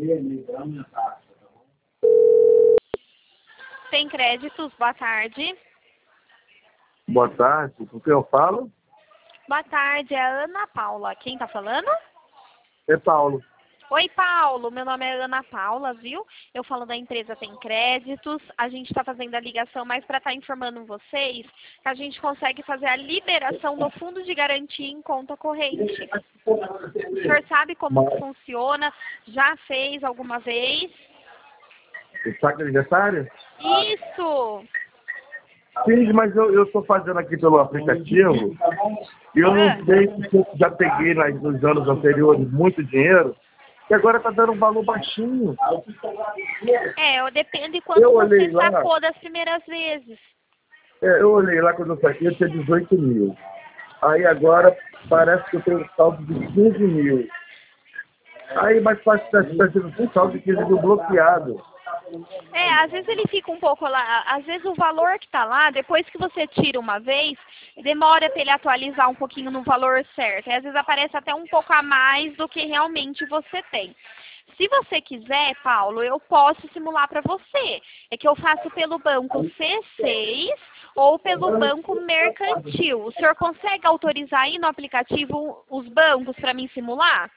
Tem créditos, boa tarde. Boa tarde, com quem eu falo? Boa tarde, é a Ana Paula. Quem tá falando? É Paulo. Oi, Paulo. Meu nome é Ana Paula, viu? Eu falo da empresa Tem Créditos. A gente está fazendo a ligação mais para estar informando vocês que a gente consegue fazer a liberação do fundo de garantia em conta corrente. O senhor sabe como que funciona? Já fez alguma vez? O saque de aniversário? Isso! Sim, mas eu estou fazendo aqui pelo aplicativo e eu não sei se eu já peguei nos anos anteriores muito dinheiro e agora está dando um valor baixinho. Depende de quanto você sacou das primeiras vezes. Eu olhei lá quando eu saquei, eu tinha 18 mil. Aí agora parece que eu tenho um saldo de 15 mil. Aí mais fácil está sendo um saldo de 15 mil bloqueado. Às vezes ele fica um pouco lá, às vezes o valor que está lá, depois que você tira uma vez, demora para ele atualizar um pouquinho no valor certo. E às vezes aparece até um pouco a mais do que realmente você tem. Se você quiser, Paulo, eu posso simular para você. É que eu faço pelo banco C6 ou pelo banco mercantil. O senhor consegue autorizar aí no aplicativo os bancos para mim simular?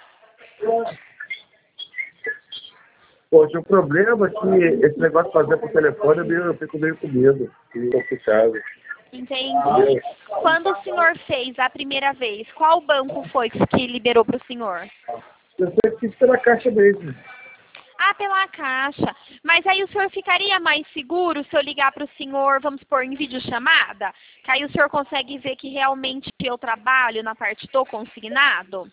Poxa, o problema é que esse negócio de fazer por telefone, eu fico meio com medo. Fico complicado. Entendi. Quando o senhor fez a primeira vez, qual banco foi que liberou para o senhor? Eu sempre fiz pela Caixa mesmo. Ah, pela Caixa. Mas aí o senhor ficaria mais seguro se eu ligar para o senhor, vamos supor, em videochamada? Que aí o senhor consegue ver que realmente eu trabalho na parte do consignado?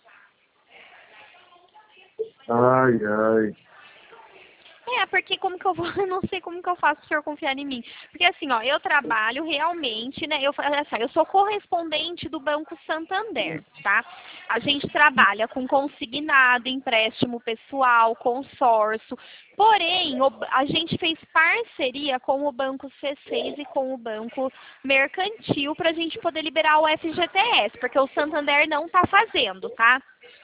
Ai, ai. Porque como que eu vou, eu não sei como que eu faço para o senhor confiar em mim. Porque assim, ó, eu trabalho realmente, né, eu sou correspondente do Banco Santander, tá? A gente trabalha com consignado, empréstimo pessoal, consórcio, porém, a gente fez parceria com o Banco C6 e com o Banco Mercantil para a gente poder liberar o FGTS, porque o Santander não está fazendo, tá?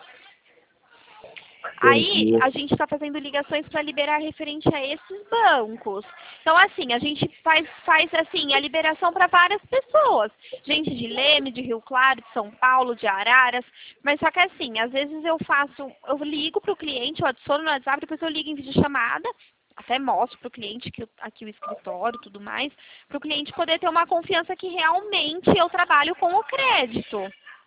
Aí, a gente está fazendo ligações para liberar referente a esses bancos. Então, assim, a gente faz assim, a liberação para várias pessoas. Gente de Leme, de Rio Claro, de São Paulo, de Araras. Mas só que assim, às vezes eu ligo para o cliente, eu adiciono no WhatsApp, depois eu ligo em videochamada, até mostro para o cliente que aqui o escritório e tudo mais, para o cliente poder ter uma confiança que realmente eu trabalho com o crédito.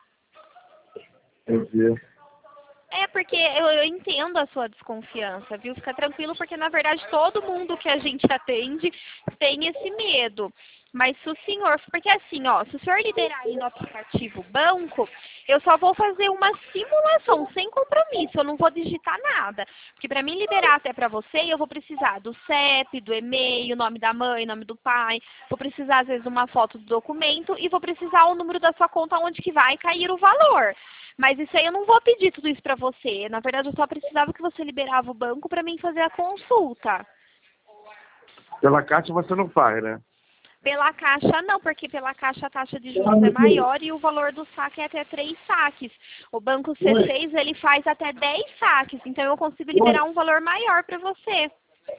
Entendi. Porque eu entendo a sua desconfiança, viu? Fica tranquilo, porque na verdade todo mundo que a gente atende tem esse medo. Mas se o senhor, porque assim, ó, se o senhor liberar aí no aplicativo banco, eu só vou fazer uma simulação sem compromisso, eu não vou digitar nada. Porque para mim liberar até para você, eu vou precisar do CEP, do e-mail, nome da mãe, nome do pai, vou precisar às vezes uma foto do documento e vou precisar o número da sua conta onde que vai cair o valor. Mas isso aí eu não vou pedir tudo isso para você. Na verdade, eu só precisava que você liberava o banco para mim fazer a consulta. Pela Caixa você não faz, né? Pela Caixa não, porque pela Caixa a taxa de juros é maior e o valor do saque é até 3 saques. O Banco C6 ele faz até 10 saques, então eu consigo liberar um valor maior para você.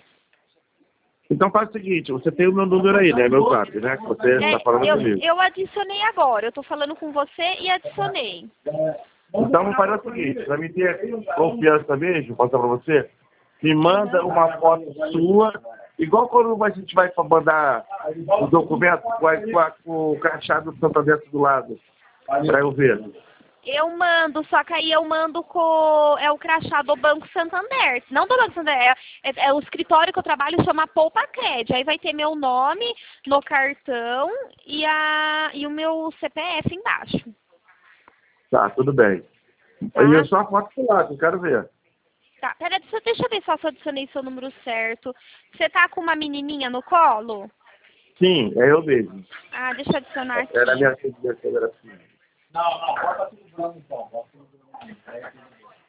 Então faz o seguinte, você tem o meu número aí, né? Meu zap, né? Que você está falando comigo. Eu adicionei agora, eu estou falando com você e adicionei. Então vamos fazer o seguinte, para me ter confiança mesmo, posso falar para você, me manda uma foto sua, igual quando a gente vai mandar o documento com o crachá do Santander do lado, para eu ver. Eu mando, só que aí eu mando com o crachá do Banco Santander. Não do Banco Santander, é o escritório que eu trabalho, chama Poupa Cred. Aí vai ter meu nome no cartão e o meu CPF embaixo. Tá, tudo bem. Tá? Aí é só a foto do lado, eu quero ver. Tá, pera, deixa eu ver só se eu adicionei seu número certo. Você tá com uma menininha no colo? Sim, é eu mesmo. Ah, deixa eu adicionar aqui. Era a minha filha, era assim. Não, bota tudo branco então. Bota tudo branco.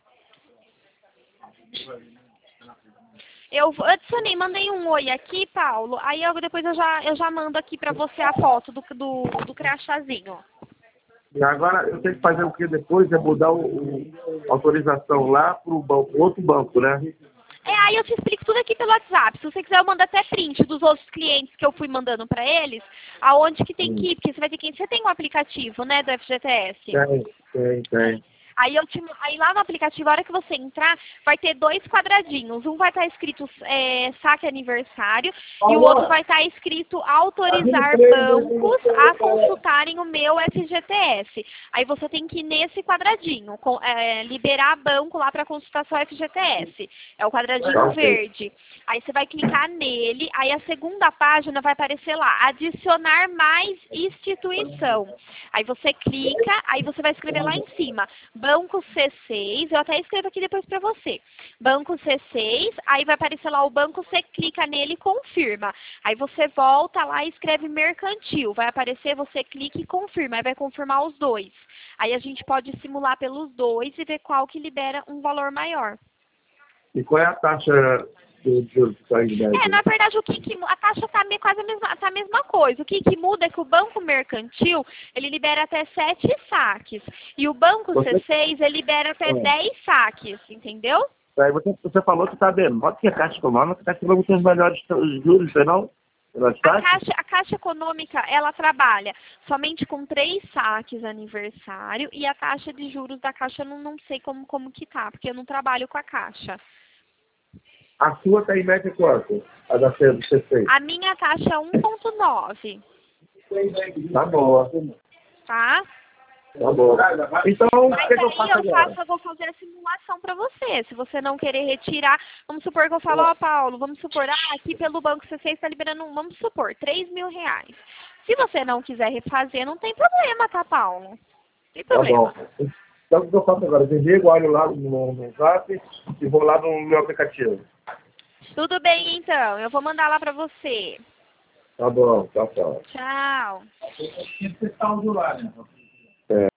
Eu adicionei, mandei um oi aqui, Paulo. Aí depois eu já mando aqui pra você a foto do crachazinho. E agora eu tenho que fazer o que depois? É mudar a autorização lá para o outro banco, né? Aí eu te explico tudo aqui pelo WhatsApp. Se você quiser, eu mando até print dos outros clientes que eu fui mandando para eles, aonde que tem que ir, porque você vai ter que... Você tem um aplicativo, né, do FGTS? Tem. Aí lá no aplicativo, a hora que você entrar, vai ter 2 quadradinhos. Um vai estar escrito saque aniversário e o outro vai estar escrito autorizar bancos a consultarem o meu FGTS. Aí você tem que ir nesse quadradinho, liberar banco lá para consultação FGTS. É o quadradinho verde. Aí você vai clicar nele, aí a segunda página vai aparecer lá, adicionar mais instituição. Aí você clica, aí você vai escrever lá em cima, Banco C6, eu até escrevo aqui depois para você. Banco C6, aí vai aparecer lá o banco, você clica nele e confirma. Aí você volta lá e escreve mercantil. Vai aparecer, você clica e confirma. Aí vai confirmar os dois. Aí a gente pode simular pelos dois e ver qual que libera um valor maior. E qual é a taxa de juros que está aí? Na verdade, a taxa está quase a mesma coisa. O que muda é que o banco mercantil, ele libera até 7 saques. E o banco C6, ele libera até 10 saques, entendeu? Aí você falou que está menor que a Caixa Econômica, a Caixa Econômica tem os melhores juros, não? A Caixa Econômica, ela trabalha somente com 3 saques aniversário e a taxa de juros da Caixa eu não sei como que tá, porque eu não trabalho com a Caixa. A sua está em média quanto? A da C6? A minha taxa é 1,9. Tá boa. Tá? Tá bom. Então, o que eu faço agora? Eu vou fazer a simulação para você. Se você não querer retirar, vamos supor que eu falo, ó, Paulo, vamos supor, aqui pelo Banco C6 está liberando, vamos supor, R$3.000. Se você não quiser refazer, não tem problema, tá, Paulo? Não tem problema. Tá bom. Então, o que eu faço agora? Eu desligo, olho lá no Zap e vou lá no meu aplicativo. Tudo bem, então. Eu vou mandar lá para você. Tá bom, tchau. Tchau. Tinha que testar o lá, né?